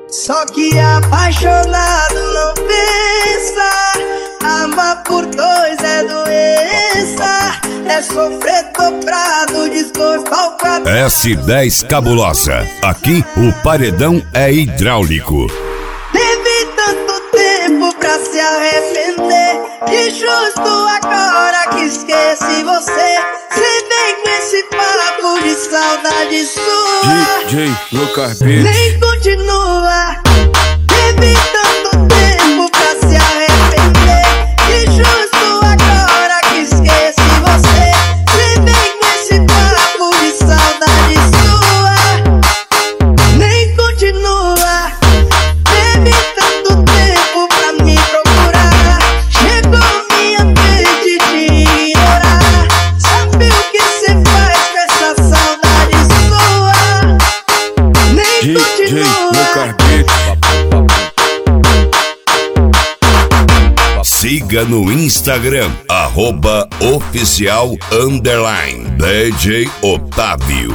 Só que apaixonado não pensa, amar por dois é doença, é sofrer dobrado, desgosto ao quadrado. S10 Cabulosa, aqui o paredão é hidráulico. Teve tanto tempo pra se arrepender, e justo agora que esqueci você, cê vem com esse papo de saudade sua. DJ Lucas Beat. Nem continua. Teve tanto tempo pra se arrepender, e justo agora que esqueci você, cê vem com esse papo de saudade sua. Nem continua. Teve tanto tempo pra me procurar, chegou minha vez de te ignorar. Sabe o que cê faz com essa saudade sua? Nem DJ Lucas continua. Beat. Siga no Instagram, @oficial_ DJ Otávio.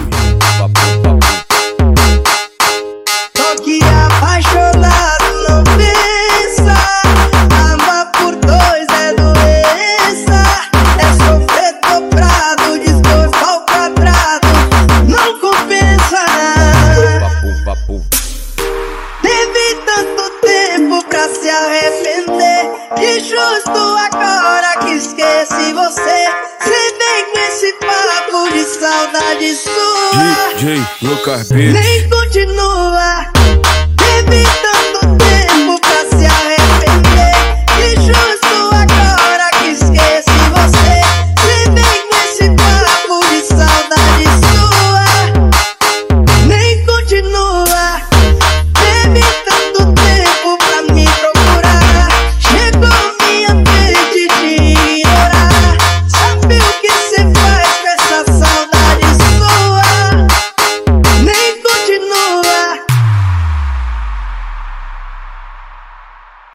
Só que apaixonado não pensa, amar por dois é doença, é sofrer dobrado, desgosto ao quadrado, não compensa. Teve tanto tempo pra se arrepender, e justo agora que esqueci você, cê vem com esse papo de saudade sua. DJ Lucas Beat. Nem continua.